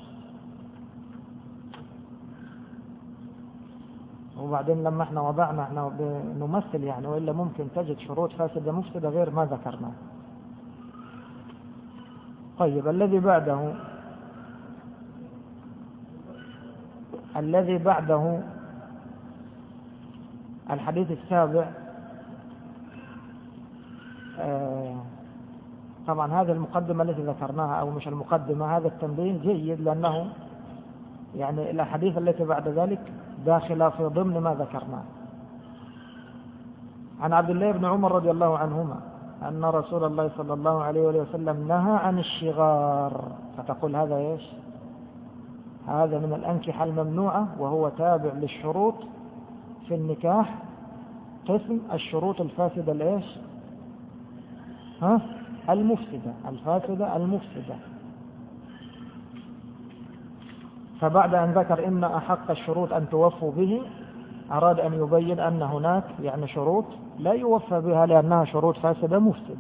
وبعدين لما احنا وضعنا احنا نمثل يعني، وإلا ممكن تجد شروط فاسدة مفسدة غير ما ذكرنا. طيب الذي بعده الذي بعده الحديث السابع. آه طبعا هذه المقدمة التي ذكرناها، أو مش المقدمة، هذا التنبيه جيد، لأنه يعني الأحاديث التي بعد ذلك داخلة في ضمن ما ذكرناه. عن عبد الله بن عمر رضي الله عنهما أن رسول الله صلى الله عليه وسلم نهى عن الشغار. فتقول هذا إيش؟ هذا من الأنكحة الممنوعة، وهو تابع للشروط في النكاح، قسم الشروط الفاسدة الإيش؟ ها؟ المفسدة، الفاسدة المفسدة. فبعد أن ذكر إن أحق الشروط أن توفوا به، أراد أن يبين أن هناك يعني شروط لا يوفى بها لأنها شروط فاسدة مفسدة.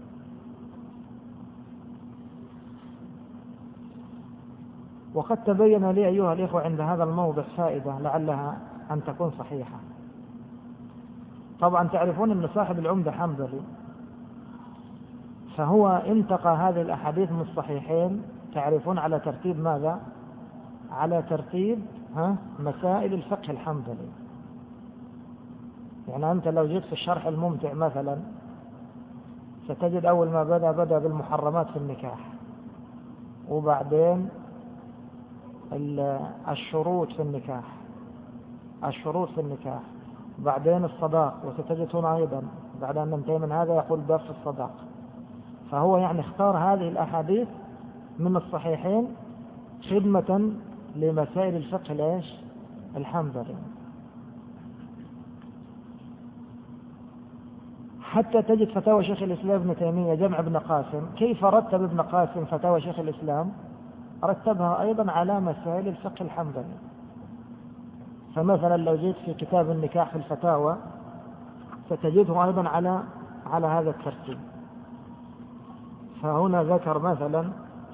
وقد تبين لي أيها الإخوة عند هذا الموضع فائدة لعلها أن تكون صحيحة. طبعا تعرفون أن صاحب العمدة حنبلي، فهو انتقى هذه الأحاديث من الصحيحين، تعرفون على ترتيب ماذا؟ على ترتيب ها مسائل الفقه الحنبلي. يعني أنت لو جيت في الشرح الممتع مثلا ستجد أول ما بدأ بدأ بالمحرمات في النكاح، وبعدين الشروط في النكاح الشروط في النكاح بعدين الصداق، وستجد هنا أيضا بعد أن ننتهي من هذا يقول باب في الصداق. فهو يعني اختار هذه الأحاديث من الصحيحين خدمة لمسائل الفقه الإيش؟ الحنبلي، حتى تجد فتاوى شيخ الإسلام ابن تيمية جمع ابن قاسم. كيف رتب ابن قاسم فتاوى شيخ الإسلام؟ رتبها أيضا على مسائل الفقه الحنبلي. فمثلا لو جيت في كتاب النكاح في الفتاوى ستجده أيضا على على هذا الترتيب. فهنا ذكر مثلا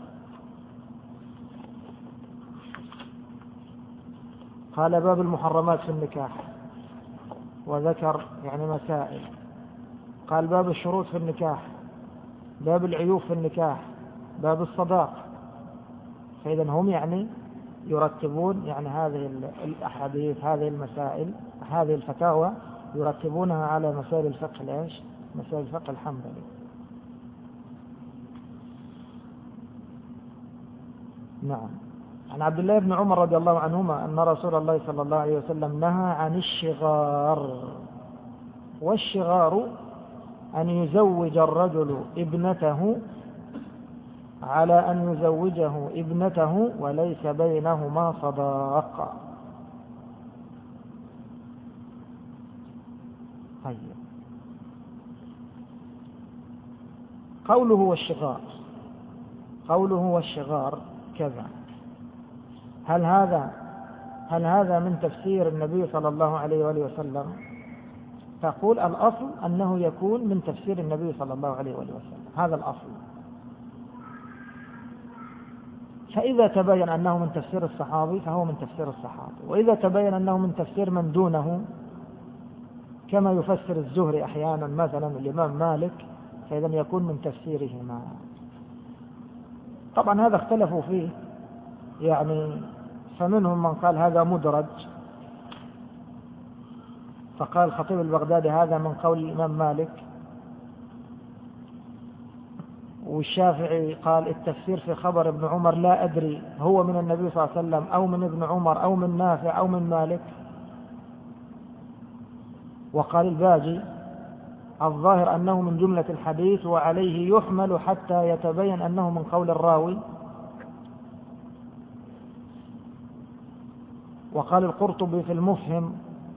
قال باب المحرمات في النكاح، وذكر يعني مسائل. قال باب الشروط في النكاح، باب العيوب في النكاح، باب الصداق. فإذا هم يعني يرتبون يعني هذه الأحاديث، هذه المسائل، هذه الفتاوى يرتبونها على مسائل الفقه الإيش؟ مسائل الفقه الحنبلي. نعم. عن عبد الله بن عمر رضي الله عنهما أن رسول الله صلى الله عليه وسلم نهى عن الشغار. والشغار أن يزوج الرجل ابنته على أن يزوجه ابنته وليس بينهما صداق. طيب، قوله والشغار قوله والشغار كذا، هل هذا هل هذا من تفسير النبي صلى الله عليه وآله وسلم؟ تقول الأصل أنه يكون من تفسير النبي صلى الله عليه وآله وسلم، هذا الأصل. فإذا تبين أنه من تفسير الصحابي فهو من تفسير الصحابي، وإذا تبين أنه من تفسير من دونه كما يفسر الزهري أحيانا مثلا الإمام مالك، فإذا يكون من تفسيرهما. طبعا هذا اختلفوا فيه، يعني فمنهم من قال هذا مدرج، فقال الخطيب البغدادي هذا من قول الإمام مالك، والشافعي قال التفسير في خبر ابن عمر لا أدري هو من النبي صلى الله عليه وسلم أو من ابن عمر أو من نافع أو من مالك. وقال الباجي الظاهر أنه من جملة الحديث وعليه يحمل حتى يتبين أنه من قول الراوي. وقال القرطبي في المفهم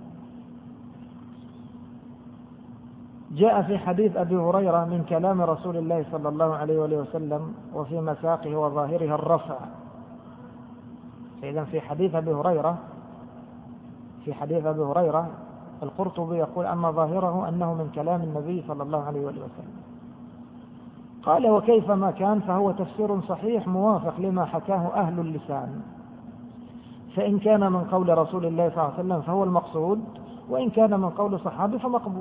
جاء في حديث أبي هريرة من كلام رسول الله صلى الله عليه وآله وسلم وفي مساقه وظاهرها الرفع، فإذا في حديث أبي هريرة في حديث أبي هريرة القرطبي يقول أما ظاهره أنه من كلام النبي صلى الله عليه وسلم. قال وكيفما كان فهو تفسير صحيح موافق لما حكاه أهل اللسان، فإن كان من قول رسول الله صلى الله عليه وسلم فهو المقصود، وإن كان من قول صحابي فمقبول.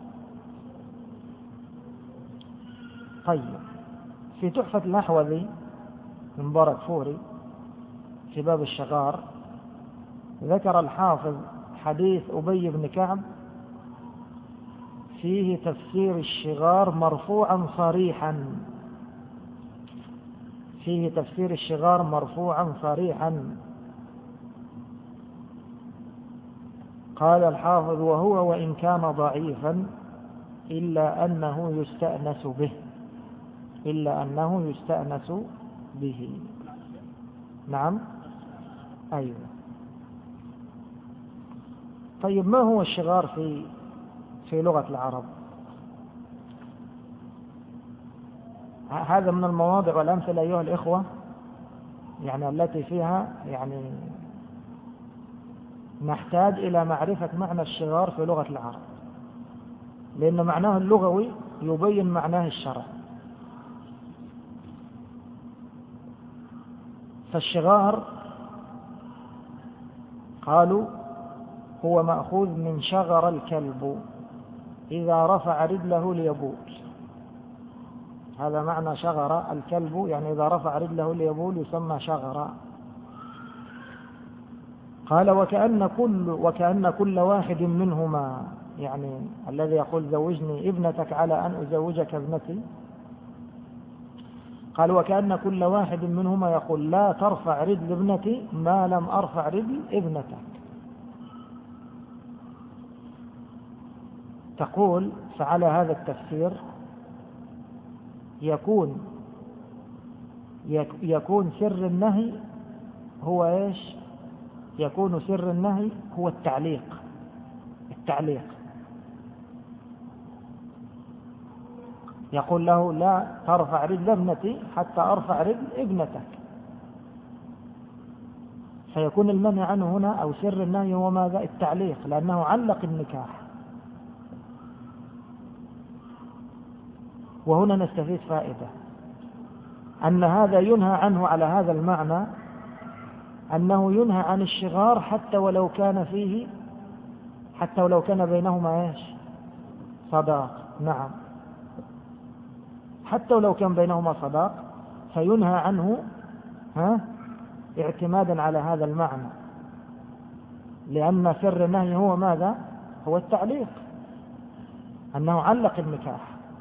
طيب، في تحفة الأحوذي من مبارك فوري في باب الشغار ذكر الحافظ حديث أبي بن كعب فيه تفسير الشغار مرفوعا صريحا فيه تفسير الشغار مرفوعا صريحا قال الحافظ وهو وإن كان ضعيفا إلا أنه يستأنس به إلا أنه يستأنس به. نعم، أيوة. طيب، ما هو الشغار في في لغة العرب؟ هذا من المواضع والأمثلة أيها الإخوة يعني التي فيها يعني نحتاج إلى معرفة معنى الشغار في لغة العرب، لأن معناه اللغوي يبين معناه الشرعي. فالشغار قالوا هو مأخوذ من شغر الكلب إذا رفع رجله ليبول. هذا معنى شغر الكلب، يعني إذا رفع رجله ليبول يسمى شغرا. قال وكأن كل, وكأن كل واحد منهما، يعني الذي يقول زوجني ابنتك على أن أزوجك ابنتي، قال وكأن كل واحد منهما يقول لا ترفع رجل ابنتي ما لم أرفع رجل ابنتك. تقول فعلى هذا التفسير يكون يكون سر النهي هو إيش؟ يكون سر النهي هو التعليق التعليق يقول له لا ترفع رجل ابنتي حتى أرفع رجل ابنتك، فيكون المنع عنه هنا أو سر النهي هو ماذا؟ التعليق، لأنه علق النكاح. وهنا نستفيد فائدة أن هذا ينهى عنه على هذا المعنى، أنه ينهى عن الشغار حتى ولو كان فيه حتى ولو كان بينهما ايش؟ صداق. نعم، حتى ولو كان بينهما صداق فينهى عنه ها اعتمادا على هذا المعنى، لأن سر النهي هو ماذا؟ هو التعليق، أنه علق النكاح.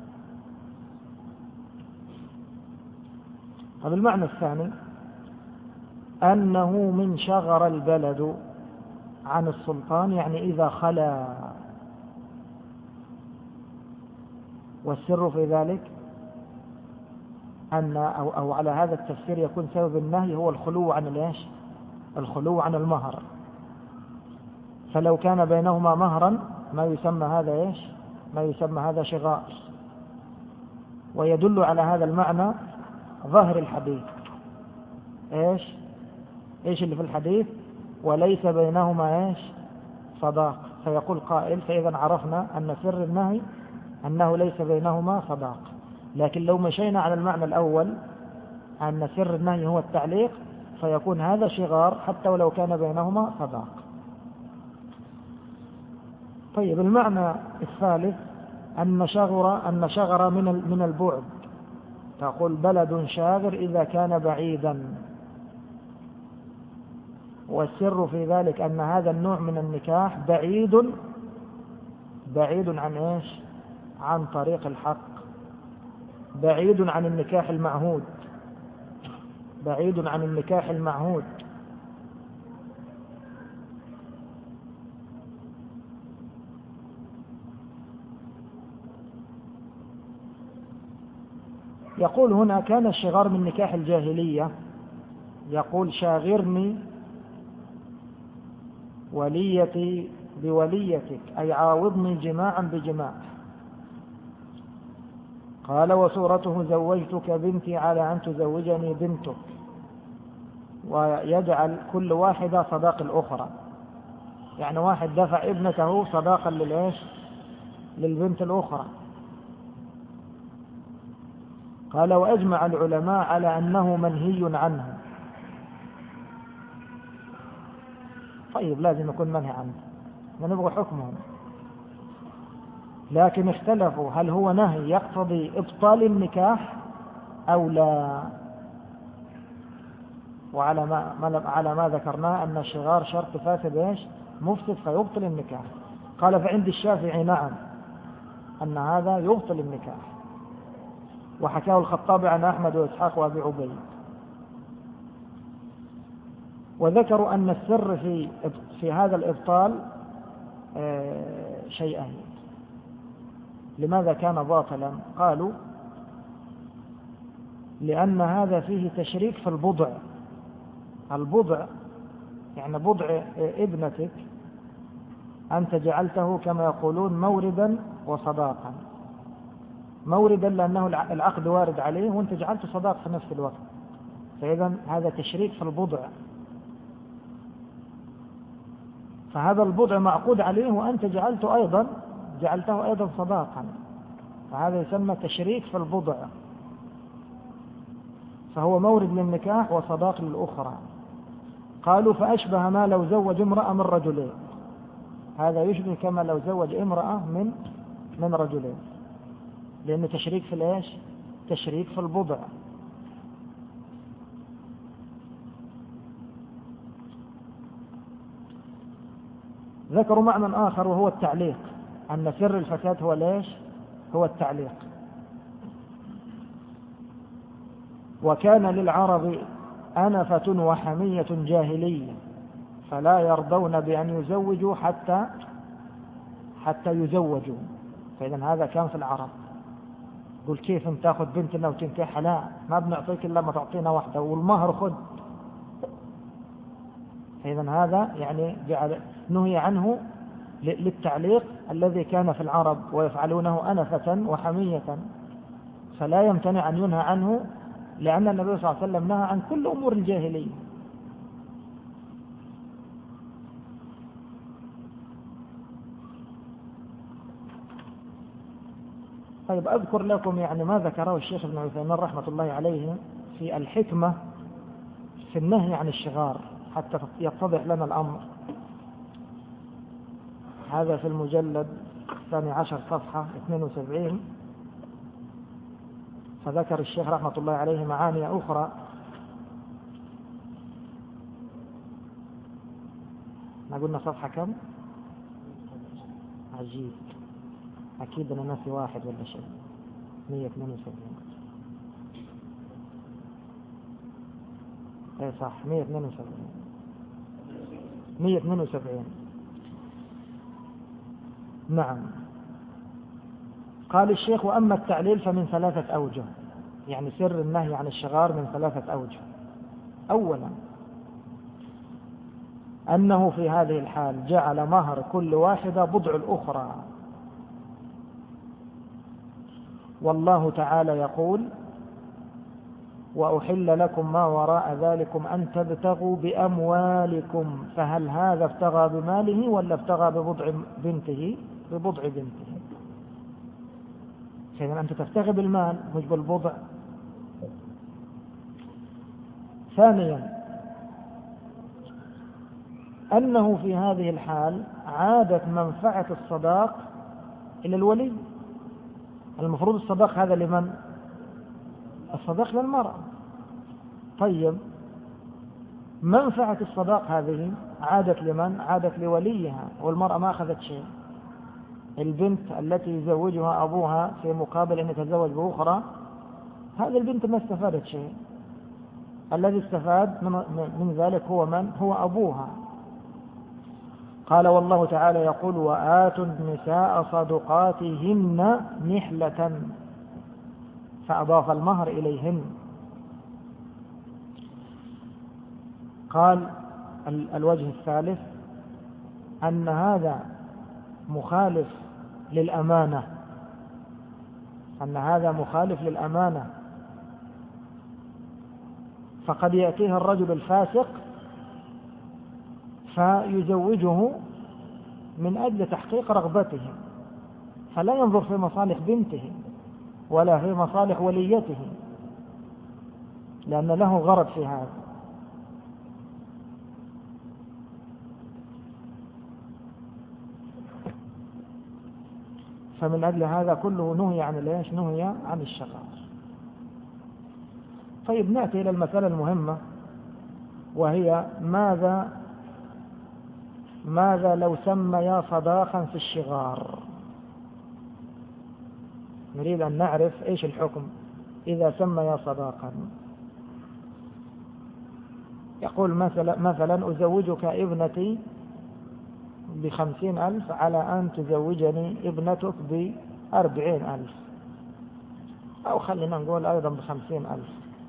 هذا المعنى الثاني أنه من شغر البلد عن السلطان، يعني إذا خلا، والسر في ذلك أن أو, أو على هذا التفسير يكون سبب النهي هو الخلو عن الإيش؟ الخلو عن المهر. فلو كان بينهما مهرا ما يسمى هذا إيش؟ ما يسمى هذا شغار. ويدل على هذا المعنى ظاهر الحديث. إيش؟ إيش اللي في الحديث؟ وليس بينهما إيش؟ صداق. فيقول قائل فإذا عرفنا أن سر النهي أنه ليس بينهما صداق. لكن لو مشينا على المعنى الأول أن سر النهي هو التعليق فيكون هذا شغار حتى ولو كان بينهما صداق. طيب، المعنى الثالث أن شغر أن شغر من من البعد. تقول بلد شاغر إذا كان بعيدا، والسر في ذلك أن هذا النوع من النكاح بعيد بعيد عن إيش؟ عن طريق الحق، بعيد عن النكاح المعهود بعيد عن النكاح المعهود يقول هنا كان الشغار من نكاح الجاهلية. يقول شاغرني وليتي بوليتك، أي عاوضني جماعا بجماع. قال وصورته زوجتك بنتي على أن تزوجني بنتك. ويجعل كل واحدة صداق الأخرى، يعني واحد دفع ابنته صداقا للإيش؟ للبنت الأخرى. قال وأجمع العلماء على أنه منهي عنه. طيب لازم يكون منهي عنه، ونبغى حكمهم، لكن اختلفوا هل هو نهي يقتضي إبطال النكاح أو لا. وعلى ما, على ما ذكرناه أن الشغار شرط فاسد إيش؟ مفسد فيبطل النكاح. قال فعند الشافعي نعم أن هذا يبطل النكاح، وحكاه الخطابي عن أحمد وإسحاق وأبي عبيد. وذكروا أن السر في في هذا الإبطال شيئين. لماذا كان باطلا؟ قالوا لأن هذا فيه تشريك في البضع. البضع يعني بضع ابنتك أنت جعلته كما يقولون موردا وصداقا. موردا لأنه العقد وارد عليه وأنت جعلته صداق في نفس الوقت، فإذا هذا تشريك في البضع، فهذا البضع معقود عليه وأنت جعلته أيضا جعلته أيضا صداقا، فهذا يسمى تشريك في البضع، فهو مورد للنكاح وصداق للأخرى. قالوا فأشبه ما لو زوج امرأة من رجلين، هذا يشبه كما لو زوج امرأة من من رجلين، لأنه تشريك في الإيش؟ تشريك في البضع. ذكروا معنى آخر وهو التعليق، أن سر الفساد هو ليش؟ هو التعليق. وكان للعرب أنفة وحمية جاهلية فلا يرضون بأن يزوجوا حتى حتى يزوجوا. فإذا هذا كان في العرب. قل كيف انت تاخذ بنتنا وتنكحها؟ لا، ما بنعطيك إلا ما تعطينا واحدة والمهر خذ. فإذا هذا يعني جعل نهي عنه للتعليق الذي كان في العرب ويفعلونه أنفة وحمية، فلا يمتنع أن ينهى عنه، لأن النبي صلى الله عليه وسلم نهى عن كل أمور الجاهلية. طيب أذكر لكم يعني ما ذكره الشيخ ابن عثيمين رحمة الله عليه في الحكمة في النهي عن الشغار حتى يتضح لنا الأمر. هذا في المجلد الثاني عشر صفحة اثنين وسبعين. فذكر الشيخ رحمة الله عليه معاني أخرى. ما قلنا صفحة كم؟ عجيب، أكيد أنا ناسي واحد ولا شيء. مئة واثنين وسبعين. اي صح، مئة واثنين وسبعين. مئة واثنين وسبعين. نعم. قال الشيخ وأما التعليل فمن ثلاثة أوجه، يعني سر النهي عن الشغار من ثلاثة أوجه. أولا أنه في هذه الحال جعل مهر كل واحدة بضع الأخرى، والله تعالى يقول وأحل لكم ما وراء ذلكم أن تبتغوا بأموالكم، فهل هذا ابتغى بماله ولا ابتغى ببضع بنته؟ ببضع بنته. فإذا أنت تبتغي بالمال مش بالبضع. ثانيا أنه في هذه الحال عادت منفعة الصداق إلى الولي. المفروض الصداق هذا لمن؟ الصداق للمرأة. طيب منفعة الصداق هذه عادت لمن؟ عادت لوليها، والمرأة ما أخذت شيء. البنت التي يزوجها أبوها في مقابل أن يتزوج بأخرى، هذه البنت ما استفادت شيء. الذي استفاد من ذلك هو من؟ هو أبوها. قال والله تعالى يقول وآتوا النساء صدقاتهن نحلة، فأضاف المهر إليهن. قال الوجه الثالث أن هذا مخالف للأمانة، أن هذا مخالف للأمانة، فقد يأتيه الرجل الفاسق فيزوجه من أجل تحقيق رغبته، فلا ينظر في مصالح بنته ولا في مصالح وليته، لأن له غرض في هذا. فمن أجل هذا كله نهي عن الإيش؟ نهي عن الشغار. طيب نأتي إلى المسألة المهمة، وهي ماذا ماذا لو سميا صداقا في الشغار؟ نريد أن نعرف إيش الحكم إذا سميا صداقا. يقول مثلا, مثلا أزوجك ابنتي بخمسين ألف على أن تزوجني ابنتك بأربعين ألف، أو خلينا نقول أيضا بخمسين ألف.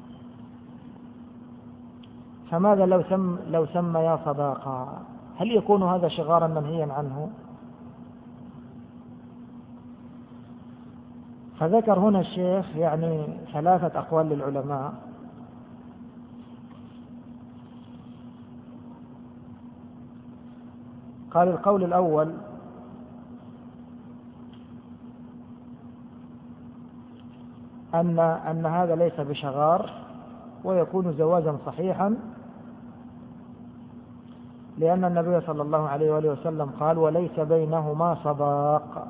فماذا لو سم لو سميا صداقا؟ هل يكون هذا شغارا منهيا عنه؟ فذكر هنا الشيخ يعني ثلاثة أقوال للعلماء. قال القول الأول أن أن هذا ليس بشغار ويكون زواجا صحيحا، لأن النبي صلى الله عليه وآله وسلم قال: وليس بينهما صداق.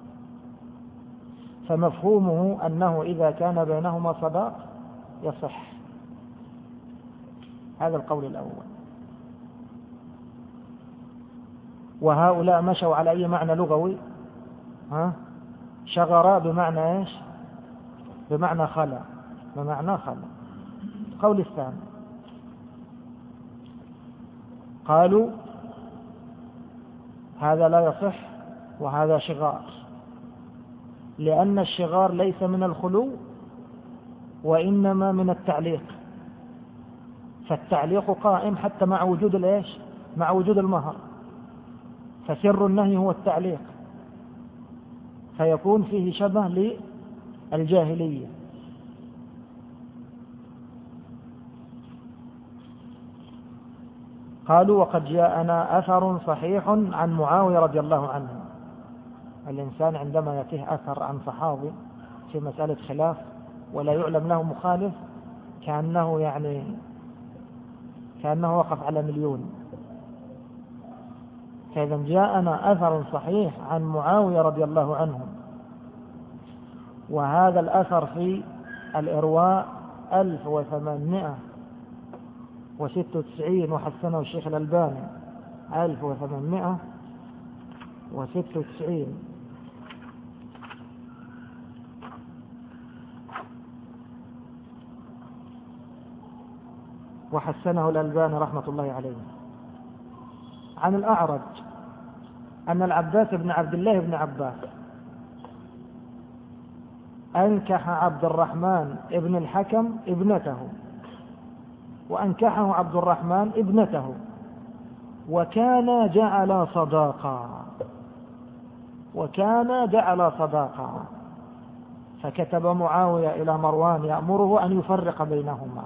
فمفهومه أنه إذا كان بينهما صداق يصح. هذا القول الأول. وهؤلاء مشوا على أي معنى لغوي؟ ها؟ شغر بمعنى إيش؟ بمعنى خلا، بمعنى خلا. القول الثاني قالوا هذا لا يصح وهذا شغار، لأن الشغار ليس من الخلو وإنما من التعليق، فالتعليق قائم حتى مع وجود الإيش؟ مع وجود المهر، فسر النهي هو التعليق، فيكون فيه شبه للجاهلية. قالوا وقد جاءنا أثر صحيح عن معاوية رضي الله عنه. الإنسان عندما يأتيه أثر عن صحابي في مسألة خلاف ولا يعلم له مخالف كأنه يعني كأنه وقف على مليون. فإذا جاءنا أثر صحيح عن معاوية رضي الله عنه، وهذا الأثر في الإرواء ألف وثمانمائة وستة وتسعين وحسنه الشيخ الألباني ألف وثمانمائة وستة وتسعين، وحسنه الألباني رحمة الله عليه، عن الأعرج أن العباس بن عبد الله بن عباس أنكح عبد الرحمن ابن الحكم ابنته، وأنكحه عبد الرحمن ابنته، وكان جعل صداقا وكان جعل صداقا فكتب معاوية إلى مروان يأمره أن يفرق بينهما،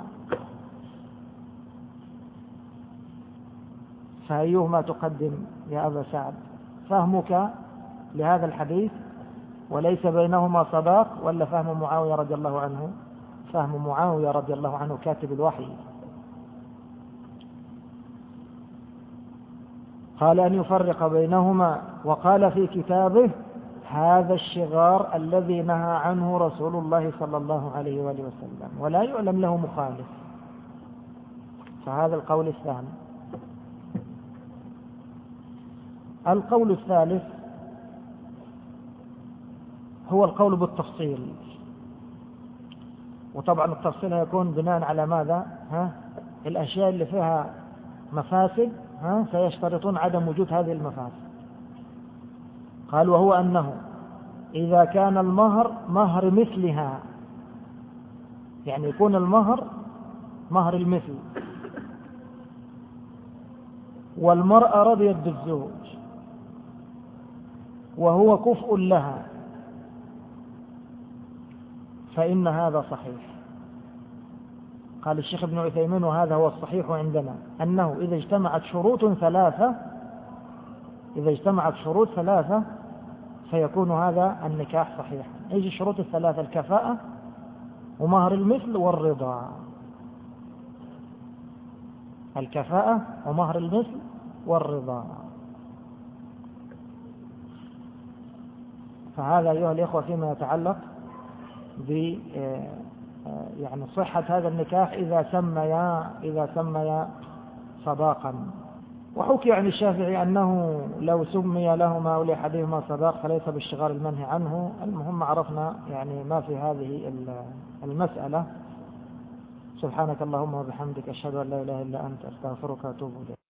فأيهما تقدم يا أبا سعد؟ فهمك لهذا الحديث وليس بينهما صداق، ولا فهم معاوية رضي الله عنه؟ فهم معاوية رضي الله عنه كاتب الوحي. قال أن يفرق بينهما، وقال في كتابه: هذا الشغار الذي نهى عنه رسول الله صلى الله عليه وآله وسلم ولا يعلم له مخالف. فهذا القول الثاني. القول الثالث هو القول بالتفصيل، وطبعا التفصيل يكون بناء على ماذا؟ ها؟ الأشياء اللي فيها مفاسد ها؟ سيشترطون عدم وجود هذه المفاسد. قال وهو أنه إذا كان المهر مهر مثلها، يعني يكون المهر مهر المثل، والمرأة رضيت بالزوج وهو كفء لها، فإن هذا صحيح. قال الشيخ ابن عثيمين وهذا هو الصحيح عندنا أنه إذا اجتمعت شروط ثلاثة إذا اجتمعت شروط ثلاثة فيكون هذا النكاح صحيحا. ايش الشروط الثلاثة؟ الكفاءة ومهر المثل والرضا. الكفاءة ومهر المثل والرضا. فهذا أيها الإخوة فيما يتعلق ب يعني صحة هذا النكاح إذا سميا إذا سميا صداقا. وحكي عن الشافعي أنه لو سمي لهما أو لأحدهما صداق فليس بالشغار المنهي عنه. المهم عرفنا يعني ما في هذه المسألة. سبحانك اللهم وبحمدك أشهد أن لا إله إلا أنت أستغفرك وأتوب إليك.